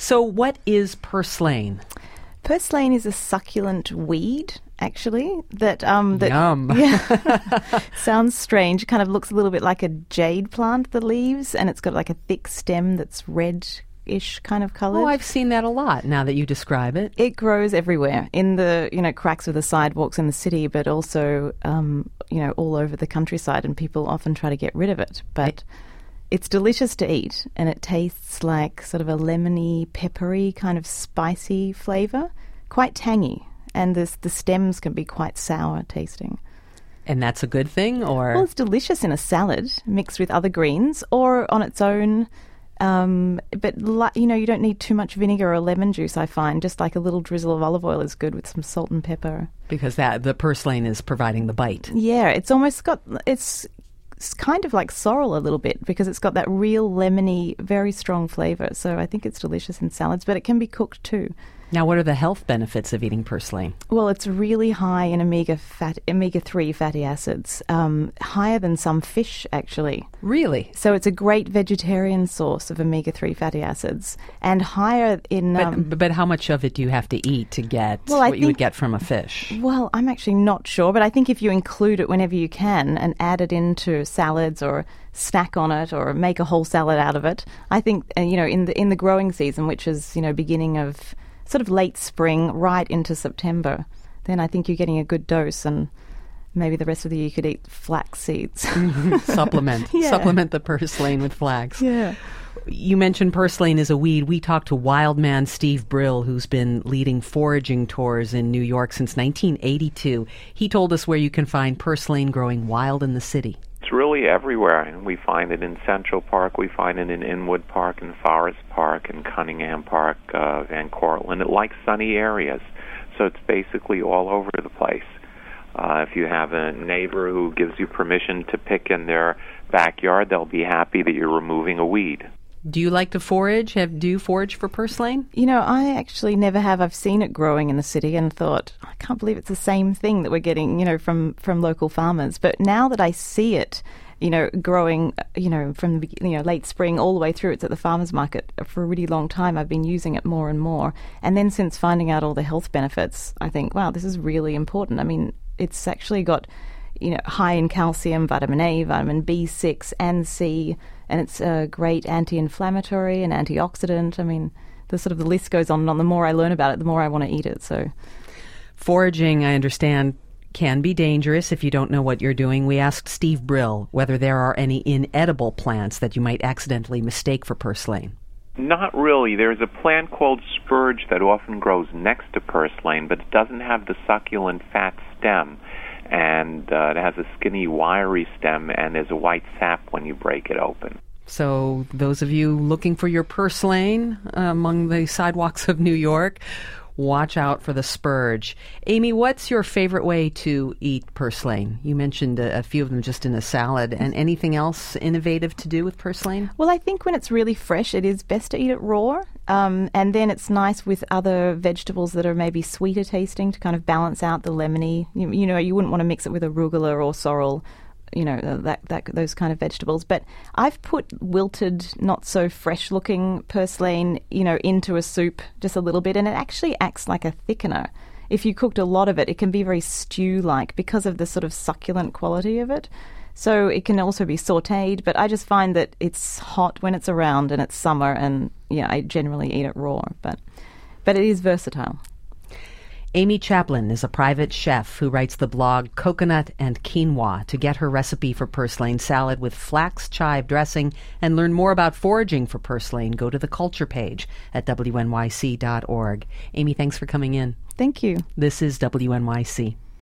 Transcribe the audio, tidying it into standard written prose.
So what is purslane? Purslane is a succulent weed, actually, that Yum. yeah, sounds strange. It kind of looks a little bit like a jade plant, the leaves, and it's got like a thick stem that's red-ish kind of coloured. Oh, I've seen that a lot now that you describe it. It grows everywhere, in the cracks of the sidewalks in the city, but also all over the countryside, and people often try to get rid of it. But it's delicious to eat, and it tastes like sort of a lemony, peppery, kind of spicy flavour, quite tangy. And the stems can be quite sour tasting. And that's a good thing, or? Well, it's delicious in a salad mixed with other greens or on its own. But you don't need too much vinegar or lemon juice, I find. Just like a little drizzle of olive oil is good with some salt and pepper. Because the purslane is providing the bite. Yeah, it's kind of like sorrel a little bit because it's got that real lemony, very strong flavour. So I think it's delicious in salads, but it can be cooked too. Now, what are the health benefits of eating purslane? Well, it's really high in omega-3 fatty acids, higher than some fish, actually. Really? So it's a great vegetarian source of omega-3 fatty acids, and higher in... But how much of it do you have to eat to get what you would get from a fish? Well, I'm actually not sure, but I think if you include it whenever you can and add it into salads or snack on it or make a whole salad out of it, I think, in the growing season, which is, beginning of... sort of late spring right into September, then I think you're getting a good dose, and maybe the rest of the year you could eat flax seeds. Supplement the purslane with flax. Yeah. You mentioned purslane is a weed. We talked to wildman Steve Brill, who's been leading foraging tours in New York since 1982. He told us where you can find purslane growing wild in the city. It's really everywhere, and we find it in Central Park, we find it in Inwood Park, in Forest Park, in Cunningham Park, Van Cortlandt. It likes sunny areas, so it's basically all over the place. If you have a neighbor who gives you permission to pick in their backyard, they'll be happy that you're removing a weed. Do you like to forage? Do you forage for purslane? I actually never have. I've seen it growing in the city and thought, I can't believe it's the same thing that we're getting, from local farmers. But now that I see it, growing, from the late spring all the way through, it's at the farmers market for a really long time. I've been using it more and more. And then since finding out all the health benefits, I think, wow, this is really important. I mean, it's actually got, high in calcium, vitamin A, vitamin B6 and C, and it's a great anti-inflammatory and antioxidant. I mean, the list goes on and on. The more I learn about it, the more I want to eat it. So, foraging, I understand, can be dangerous if you don't know what you're doing. We asked Steve Brill whether there are any inedible plants that you might accidentally mistake for purslane. Not really. There's a plant called spurge that often grows next to purslane, but it doesn't have the succulent fat stem. And it has a skinny, wiry stem, and there's a white sap when you break it open. So those of you looking for your purslane among the sidewalks of New York, watch out for the spurge. Amy, what's your favorite way to eat purslane? You mentioned a few of them just in a salad. And anything else innovative to do with purslane? Well, I think when it's really fresh, it is best to eat it raw. And then it's nice with other vegetables that are maybe sweeter tasting to kind of balance out the lemony. You wouldn't want to mix it with arugula or sorrel, those kind of vegetables. But I've put wilted, not so fresh looking purslane, into a soup just a little bit, and it actually acts like a thickener. If you cooked a lot of it, it can be very stew-like because of the sort of succulent quality of it. So it can also be sautéed, but I just find that it's hot when it's around and it's summer, and I generally eat it raw, but it is versatile. Amy Chaplin is a private chef who writes the blog Coconut and Quinoa to get her recipe for purslane salad with flax chive dressing and learn more about foraging for purslane. Go to the culture page at wnyc.org. Amy, thanks for coming in. Thank you. This is WNYC.